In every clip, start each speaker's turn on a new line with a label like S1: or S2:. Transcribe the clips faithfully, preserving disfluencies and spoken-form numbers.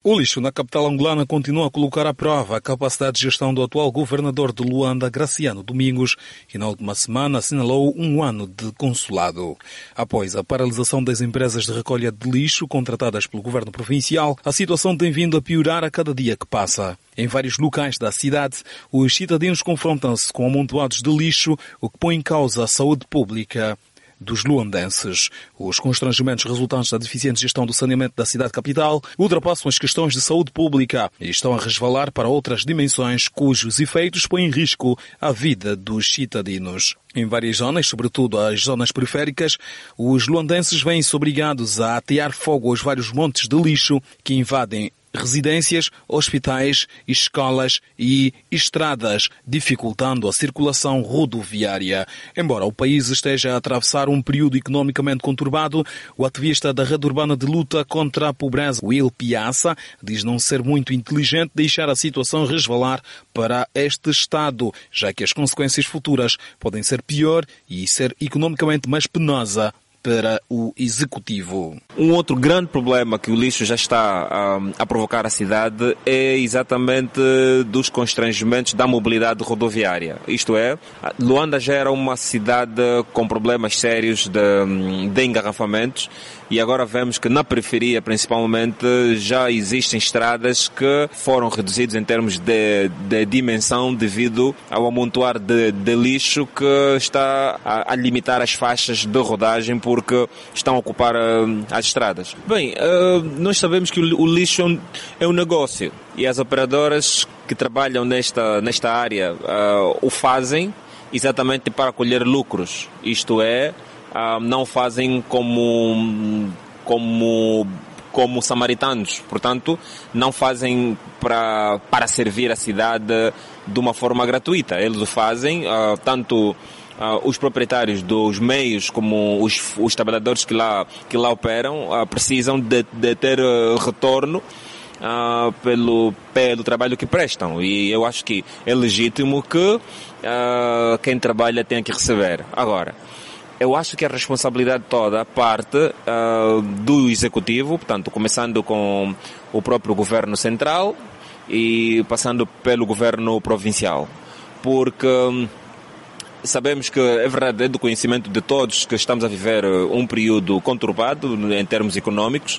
S1: O lixo na capital angolana continua a colocar à prova a capacidade de gestão do atual governador de Luanda, Graciano Domingos, que na última semana assinalou um ano de consulado. Após a paralisação das empresas de recolha de lixo contratadas pelo governo provincial, a situação tem vindo a piorar a cada dia que passa. Em vários locais da cidade, os cidadãos confrontam-se com amontoados de lixo, o que põe em causa a saúde pública dos luandenses. Os constrangimentos resultantes da deficiente gestão do saneamento da cidade capital ultrapassam as questões de saúde pública e estão a resvalar para outras dimensões cujos efeitos põem em risco a vida dos cidadãos. Em várias zonas, sobretudo as zonas periféricas, os luandenses vêm-se obrigados a atear fogo aos vários montes de lixo que invadem residências, hospitais, escolas e estradas, dificultando a circulação rodoviária. Embora o país esteja a atravessar um período economicamente conturbado, o ativista da Rede Urbana de Luta contra a Pobreza, Will Piazza, diz não ser muito inteligente deixar a situação resvalar para este estado, já que as consequências futuras podem ser pior e ser economicamente mais penosa para o executivo.
S2: Um outro grande problema que o lixo já está um, a provocar à cidade é exatamente dos constrangimentos da mobilidade rodoviária. Isto é, Luanda já era uma cidade com problemas sérios de, de engarrafamentos e agora vemos que na periferia, principalmente, já existem estradas que foram reduzidas em termos de, de dimensão devido ao amontoar de, de lixo que está a, a limitar as faixas de rodagem porque estão a ocupar uh, as estradas. Bem, uh, nós sabemos que o, o lixo é um, é um negócio e as operadoras que trabalham nesta, nesta área uh, o fazem exatamente para colher lucros. Isto é, uh, não fazem como, como, como samaritanos. Portanto, não fazem para, para servir a cidade de uma forma gratuita. Eles o fazem uh, tanto Uh, os proprietários dos meios como os, os trabalhadores que lá, que lá operam uh, precisam de, de ter uh, retorno uh, pelo, pelo trabalho que prestam e eu acho que é legítimo que uh, quem trabalha tenha que receber. Agora, eu acho que a responsabilidade toda parte uh, do executivo, portanto, começando com o próprio governo central e passando pelo governo provincial, porque sabemos que, é verdade, é do conhecimento de todos que estamos a viver um período conturbado em termos económicos,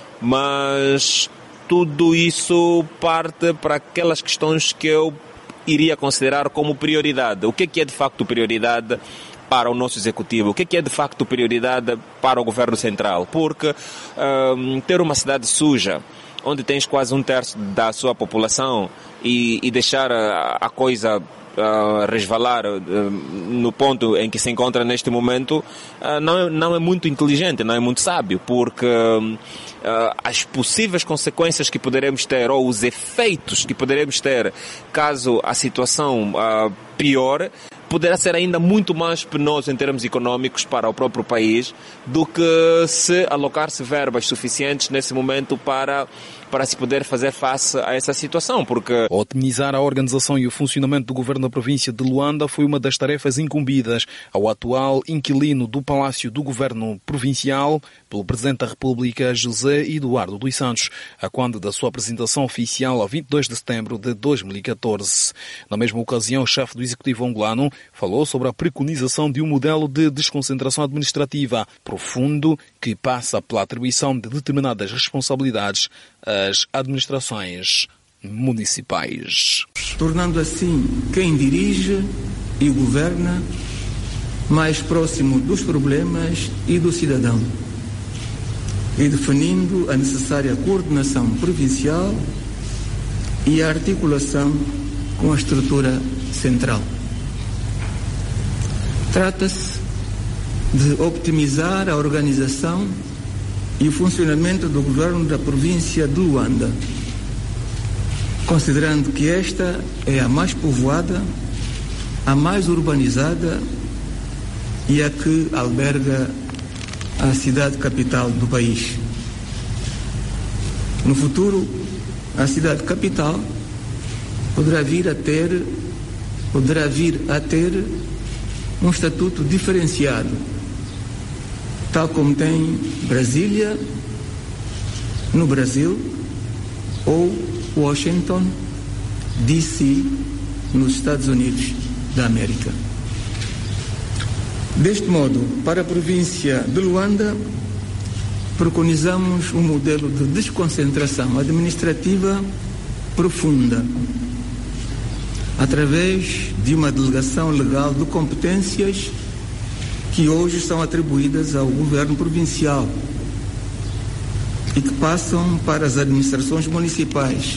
S2: mas tudo isso parte para aquelas questões que eu iria considerar como prioridade. O que é que é de facto prioridade para o nosso executivo? O que é que é de facto prioridade para o governo central? Porque um, ter uma cidade suja, onde tens quase um terço da sua população e, e deixar a, a coisa Uh, resvalar uh, no ponto em que se encontra neste momento uh, não, é, não é muito inteligente, não é muito sábio, porque uh, as possíveis consequências que poderemos ter ou os efeitos que poderemos ter caso a situação uh, piore poderá ser ainda muito mais penoso em termos económicos para o próprio país do que se alocar-se verbas suficientes nesse momento para para se poder fazer face a essa situação, porque
S1: otimizar a organização e o funcionamento do governo da província de Luanda foi uma das tarefas incumbidas ao atual inquilino do Palácio do Governo Provincial pelo Presidente da República, José Eduardo dos Santos, a quando da sua apresentação oficial a vinte e dois de setembro de dois mil e catorze. Na mesma ocasião, o chefe do Executivo angolano falou sobre a preconização de um modelo de desconcentração administrativa profundo que passa pela atribuição de determinadas responsabilidades às administrações municipais,
S3: tornando assim quem dirige e governa mais próximo dos problemas e do cidadão e definindo a necessária coordenação provincial e a articulação com a estrutura central. Trata-se de optimizar a organização e o funcionamento do governo da província de Luanda, considerando que esta é a mais povoada, a mais urbanizada e a que alberga a cidade capital do país. No futuro, a cidade capital poderá vir a ter, poderá vir a ter um estatuto diferenciado, tal como tem Brasília no Brasil ou Washington, D C, nos Estados Unidos da América. Deste modo, para a província de Luanda, preconizamos um modelo de desconcentração administrativa profunda, através de uma delegação legal de competências que hoje são atribuídas ao governo provincial e que passam para as administrações municipais,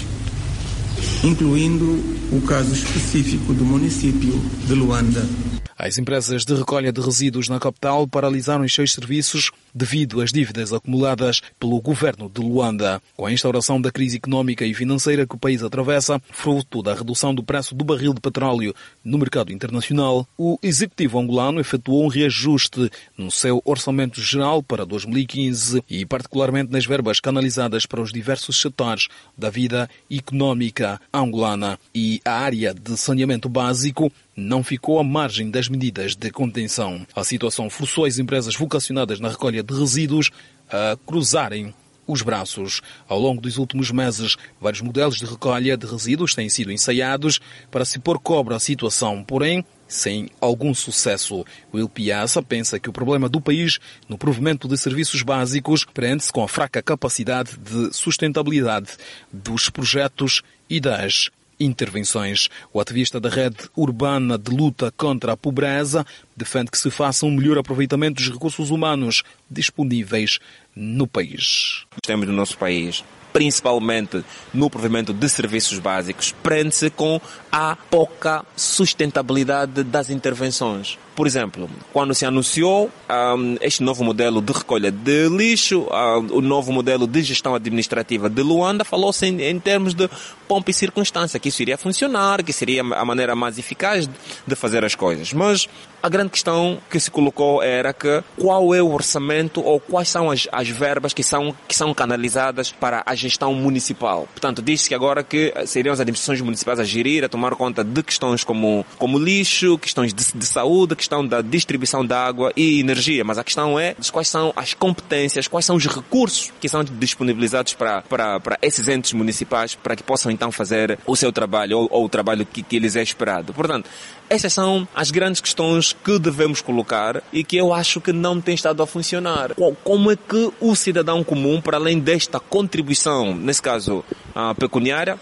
S3: incluindo o caso específico do município de Luanda.
S1: As empresas de recolha de resíduos na capital paralisaram os seus serviços devido às dívidas acumuladas pelo governo de Luanda. Com a instauração da crise económica e financeira que o país atravessa, fruto da redução do preço do barril de petróleo no mercado internacional, o executivo angolano efetuou um reajuste no seu orçamento geral para dois mil e quinze e particularmente nas verbas canalizadas para os diversos setores da vida económica angolana. E a área de saneamento básico não ficou à margem das medidas de contenção. A situação forçou as empresas vocacionadas na recolha de resíduos a cruzarem os braços. Ao longo dos últimos meses, vários modelos de recolha de resíduos têm sido ensaiados para se pôr cobre à situação, porém, sem algum sucesso. Will Piazza pensa que o problema do país no provimento de serviços básicos prende-se com a fraca capacidade de sustentabilidade dos projetos e das intervenções. O ativista da Rede Urbana de Luta contra a Pobreza defende que se faça um melhor aproveitamento dos recursos humanos disponíveis no país.
S2: Temos no nosso país, principalmente no provimento de serviços básicos, prende-se com a pouca sustentabilidade das intervenções. Por exemplo, quando se anunciou um, este novo modelo de recolha de lixo, um, o novo modelo de gestão administrativa de Luanda, falou-se em, em termos de pompa e circunstância, que isso iria funcionar, que seria a maneira mais eficaz de fazer as coisas. Mas a grande questão que se colocou era que qual é o orçamento ou quais são as, as verbas que são, que são canalizadas para a gestão municipal. Portanto, diz-se que agora que seriam as administrações municipais a gerir, a tomar conta de questões como, como lixo, questões de, de saúde, questão da distribuição de água e energia. Mas a questão é quais são as competências, quais são os recursos que são disponibilizados para, para, para esses entes municipais para que possam então fazer o seu trabalho ou, ou o trabalho que, que lhes é esperado. Portanto, essas são as grandes questões que devemos colocar e que eu acho que não tem estado a funcionar. Como é que o cidadão comum, para além desta contribuição, nesse caso a pecuniária,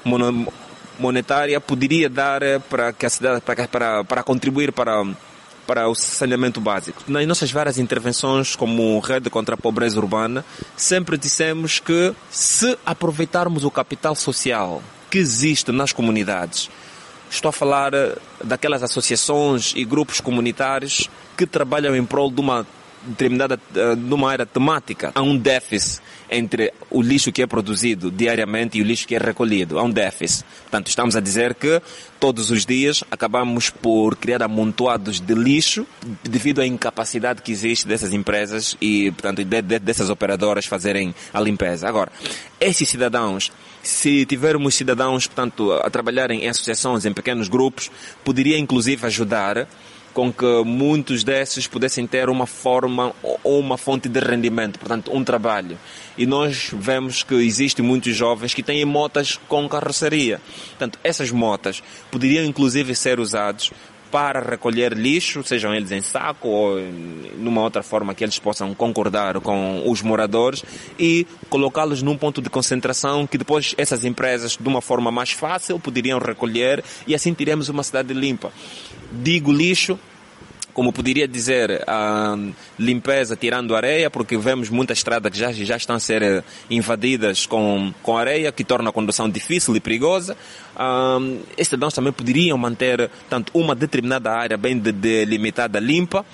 S2: monetária, poderia dar para que a cidade, para, para, para contribuir para para o saneamento básico? Nas nossas várias intervenções como Rede contra a Pobreza Urbana, sempre dissemos que se aproveitarmos o capital social que existe nas comunidades, estou a falar daquelas associações e grupos comunitários que trabalham em prol de uma determinada, de uma área temática, há um déficit entre o lixo que é produzido diariamente e o lixo que é recolhido. Há um déficit. Portanto, estamos a dizer que todos os dias acabamos por criar amontoados de lixo devido à incapacidade que existe dessas empresas e, portanto, de, de, dessas operadoras fazerem a limpeza. Agora, esses cidadãos, se tivermos cidadãos, portanto, a trabalharem em associações, em pequenos grupos, poderia inclusive ajudar com que muitos desses pudessem ter uma forma ou uma fonte de rendimento, portanto, um trabalho. E nós vemos que existem muitos jovens que têm motas com carroceria. Portanto, essas motas poderiam inclusive ser usadas para recolher lixo, sejam eles em saco ou numa outra forma que eles possam concordar com os moradores e colocá-los num ponto de concentração que depois essas empresas, de uma forma mais fácil, poderiam recolher e assim teremos uma cidade limpa. Digo lixo, como poderia dizer, a limpeza tirando areia, porque vemos muitas estradas que já, já estão a ser invadidas com, com areia, que torna a condução difícil e perigosa. Um, esses cidadãos também poderiam manter tanto uma determinada área bem delimitada limpa,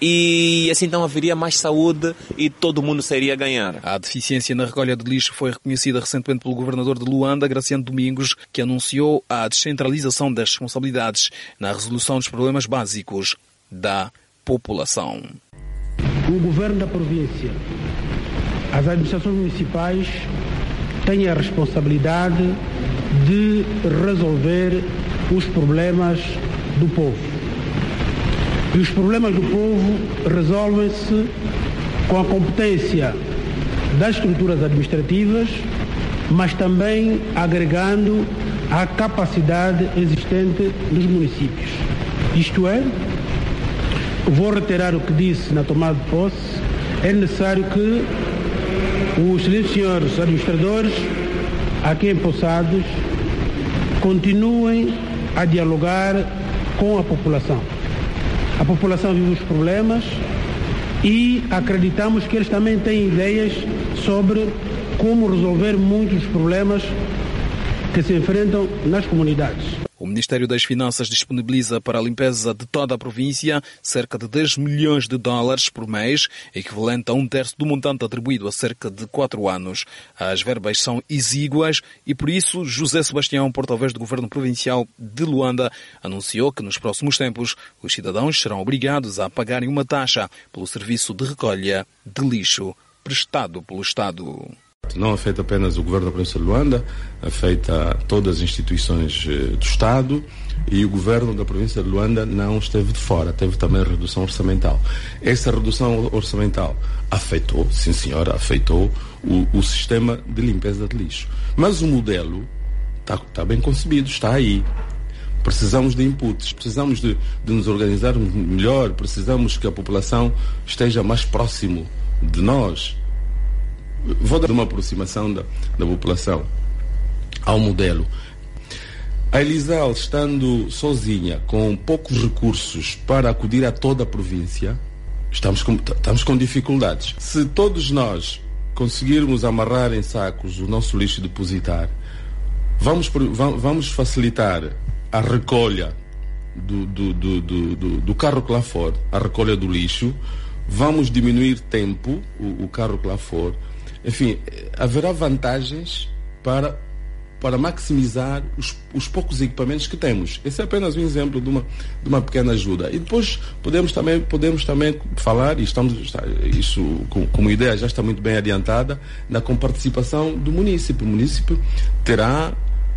S2: e assim então haveria mais saúde e todo mundo sairia a ganhar.
S1: A deficiência na recolha de lixo foi reconhecida recentemente pelo governador de Luanda, Graciano Domingos, que anunciou a descentralização das responsabilidades na resolução dos problemas básicos da população.
S4: O governo da província, as administrações municipais têm a responsabilidade de resolver os problemas do povo. E os problemas do povo resolvem-se com a competência das estruturas administrativas mas também agregando à capacidade existente dos municípios. Isto é, vou reiterar o que disse na tomada de posse, é necessário que os senhores administradores aqui empossados continuem a dialogar com a população. A população vive os problemas e acreditamos que eles também têm ideias sobre como resolver muitos dos problemas que se enfrentam nas comunidades.
S1: O Ministério das Finanças disponibiliza para a limpeza de toda a província cerca de dez milhões de dólares por mês, equivalente a um terço do montante atribuído a cerca de quatro anos. As verbas são exíguas e, por isso, José Sebastião, porta-voz do Governo Provincial de Luanda, anunciou que nos próximos tempos os cidadãos serão obrigados a pagarem uma taxa pelo serviço de recolha de lixo prestado pelo Estado.
S5: Não afeta apenas o Governo da Província de Luanda, afeta todas as instituições do Estado, e o Governo da Província de Luanda não esteve de fora, teve também redução orçamental. Essa redução orçamental afetou, sim senhora, afetou o, o sistema de limpeza de lixo. Mas o modelo está, está bem concebido, está aí. Precisamos de inputs, precisamos de, de nos organizarmos melhor, precisamos que a população esteja mais próximo de nós. Vou dar uma aproximação da, da população ao modelo. A Elisal, estando sozinha, com poucos recursos para acudir a toda a província, estamos com, estamos com dificuldades. Se todos nós conseguirmos amarrar em sacos o nosso lixo e depositar, vamos, vamos facilitar a recolha do, do, do, do, do, do carro que lá for, a recolha do lixo, vamos diminuir tempo, o, o carro que lá for. Enfim, haverá vantagens para, para maximizar os, os poucos equipamentos que temos. Esse é apenas um exemplo de uma, de uma pequena ajuda. E depois podemos também, podemos também falar, e estamos, isso como ideia já está muito bem adiantada, na comparticipação do município. O município terá,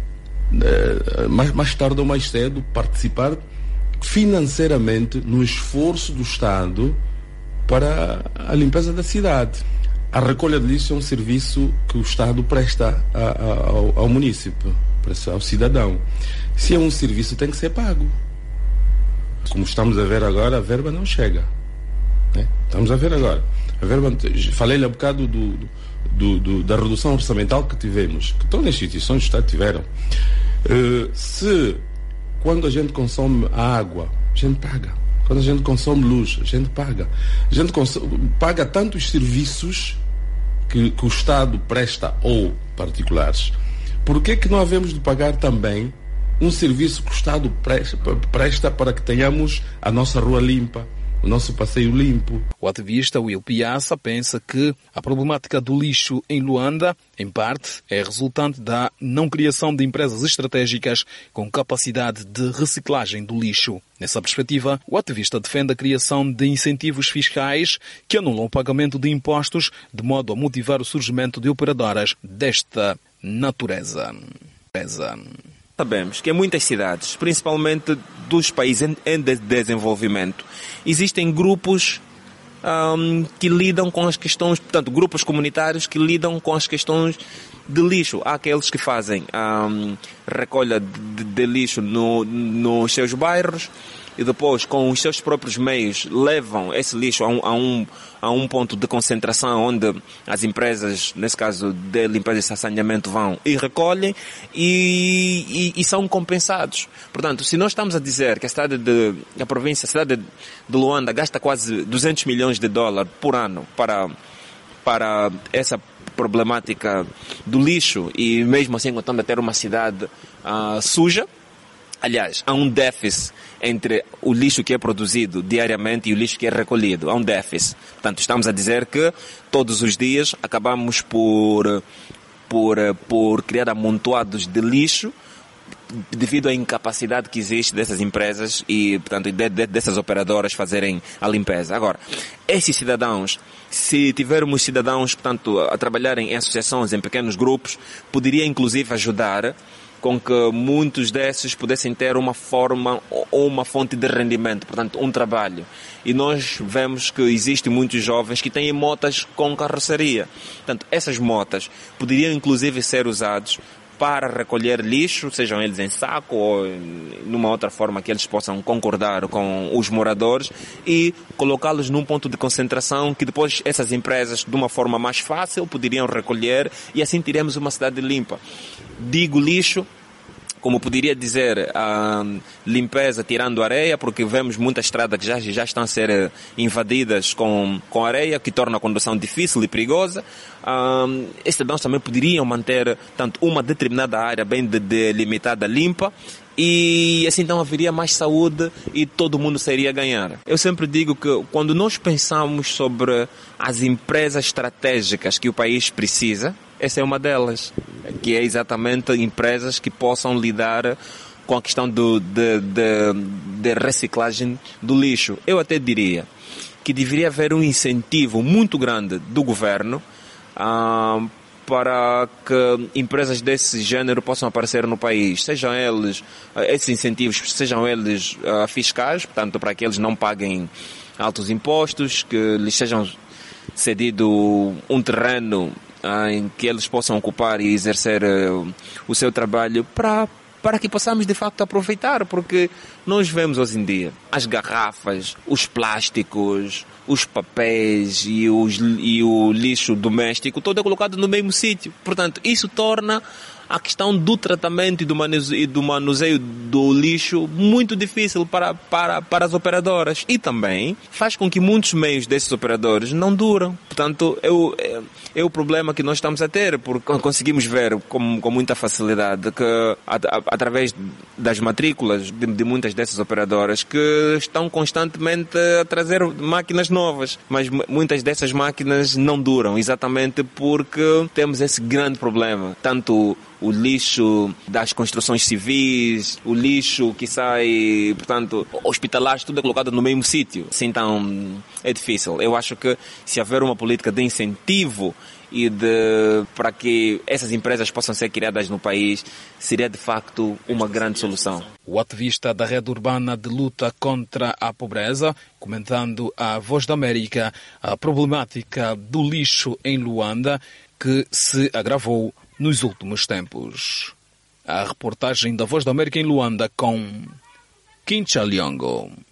S5: eh, mais, mais tarde ou mais cedo, participar financeiramente no esforço do Estado para a limpeza da cidade. A recolha de lixo é um serviço que o Estado presta a, a, ao, ao município, presta ao cidadão. Se é um serviço, tem que ser pago. Como estamos a ver agora, a verba não chega. Né? Estamos a ver agora. A verba, falei-lhe há bocado do, do, do, da redução orçamental que tivemos, que todas as instituições do Estado tiveram. Uh, se, quando a gente consome a água, a gente paga. Quando a gente consome luz, a gente paga. A gente consome, paga tantos serviços que, que o Estado presta ou particulares. Por que que não havemos de pagar também um serviço que o Estado presta, presta para que tenhamos a nossa rua limpa, o nosso passeio limpo?
S1: O ativista Will Piazza pensa que a problemática do lixo em Luanda, em parte, é resultante da não criação de empresas estratégicas com capacidade de reciclagem do lixo. Nessa perspectiva, o ativista defende a criação de incentivos fiscais que anulam o pagamento de impostos de modo a motivar o surgimento de operadoras desta natureza.
S2: Sabemos que em muitas cidades, principalmente dos países em desenvolvimento, existem grupos um, que lidam com as questões, portanto, grupos comunitários que lidam com as questões de lixo. Há aqueles que fazem um, recolha de, de lixo no, nos seus bairros e depois, com os seus próprios meios, levam esse lixo a um, a um, a um ponto de concentração onde as empresas, nesse caso de limpeza e saneamento, vão e recolhem e, e, e são compensados. Portanto, se nós estamos a dizer que a cidade de, a província, a cidade de, de Luanda gasta quase duzentos milhões de dólares por ano para, para essa problemática do lixo e mesmo assim contando a ter uma cidade uh, suja, aliás, há um déficit entre o lixo que é produzido diariamente e o lixo que é recolhido. Há um déficit. Portanto, estamos a dizer que todos os dias acabamos por, por, por criar amontoados de lixo devido à incapacidade que existe dessas empresas e, portanto, de, de, dessas operadoras fazerem a limpeza. Agora, esses cidadãos, se tivermos cidadãos, portanto, a trabalharem em associações, em pequenos grupos, poderia inclusive ajudar com que muitos desses pudessem ter uma forma ou uma fonte de rendimento, portanto, um trabalho. E nós vemos que existem muitos jovens que têm motas com carroceria. Portanto, essas motas poderiam inclusive ser usadas para recolher lixo, sejam eles em saco ou numa outra forma que eles possam concordar com os moradores, e colocá-los num ponto de concentração que depois essas empresas, de uma forma mais fácil, poderiam recolher, e assim teremos uma cidade limpa. Digo lixo, como poderia dizer, a limpeza tirando areia, porque vemos muitas estradas que já, já estão a ser invadidas com, com areia, que torna a condução difícil e perigosa. Um, estes cidadãos também poderiam manter tanto uma determinada área bem delimitada limpa, e assim então haveria mais saúde e todo mundo seria a ganhar. Eu sempre digo que quando nós pensamos sobre as empresas estratégicas que o país precisa, essa é uma delas, que é exatamente empresas que possam lidar com a questão do, de, de, de reciclagem do lixo. Eu até diria que deveria haver um incentivo muito grande do governo ah, para que empresas desse género possam aparecer no país, sejam eles, esses incentivos, sejam eles uh, fiscais, portanto, para que eles não paguem altos impostos, que lhes sejam cedido um terreno uh, em que eles possam ocupar e exercer uh, o seu trabalho, para para que possamos de facto aproveitar, porque nós vemos hoje em dia as garrafas, os plásticos, os papéis e, os, e o lixo doméstico, todo é colocado no mesmo sítio. Portanto, isso torna a questão do tratamento e do manuseio, e do manuseio do lixo muito difícil para, para, para as operadoras, e também faz com que muitos meios desses operadores não duram. Portanto, é o, é, é o problema que nós estamos a ter, porque conseguimos ver com, com muita facilidade que a, a, através das matrículas de, de muitas dessas operadoras que estão constantemente a trazer máquinas novas, mas muitas dessas máquinas não duram, exatamente porque temos esse grande problema, tanto o lixo das construções civis, o lixo que sai, portanto, hospitalares, tudo é colocado no mesmo sítio. Assim, então, é difícil. Eu acho que se haver uma política de incentivo e de, para que essas empresas possam ser criadas no país, seria de facto uma grande solução.
S1: O ativista da Rede Urbana de Luta contra a Pobreza, comentando à Voz da América a problemática do lixo em Luanda, que se agravou nos últimos tempos. A reportagem da Voz da América em Luanda com Kincha Liongo.